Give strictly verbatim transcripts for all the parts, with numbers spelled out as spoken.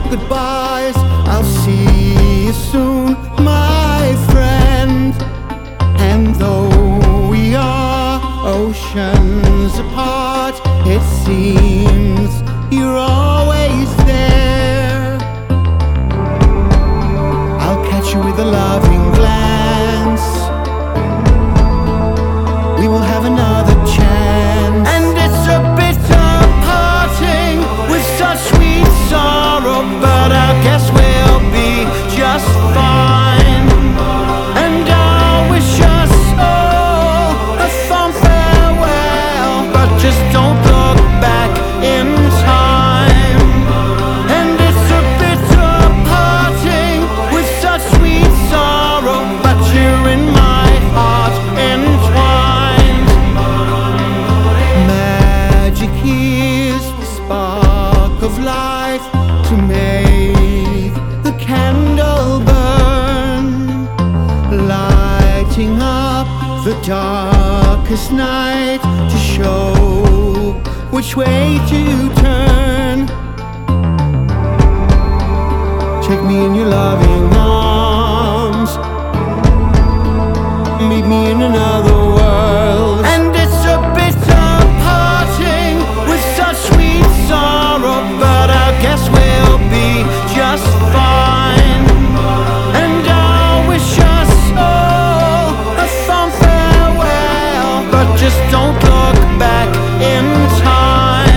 goodbyes. I'll see you soon, my friend. And though we are oceans apart, it seems you're always there. I'll catch you with a loving glance. We will have another chance. And it's a bitter parting with such sweet sorrow, but I guess we'll be just fine. And I wish us all a fond farewell, but just don't look back in time. And it's a bitter parting with such sweet sorrow, but you're in my heart entwined. Magic is the spark of life to make the candle burn, lighting up the darkest night to show which way to turn. Take me in your loving arms, meet me in another world. And it's a bitter parting with such sweet sorrow, but I guess we'll be just fine. And I wish us all a fond farewell, but just don't look back in time.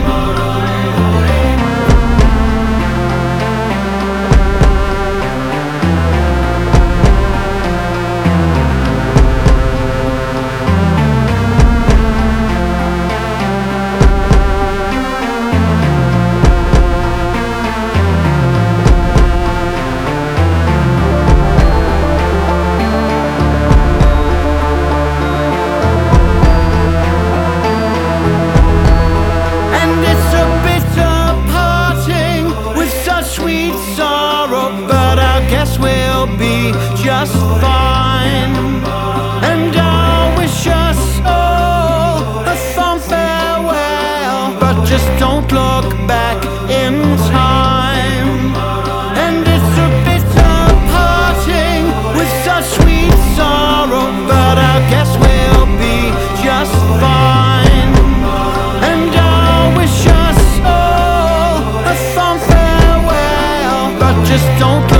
Sweet sorrow, but I guess we'll be just fine. And I wish us all a fond farewell, but just don't look back in time. And it's a bitter parting with such sweet sorrow, but I guess we'll be just fine. And I wish us all a fond farewell, just don't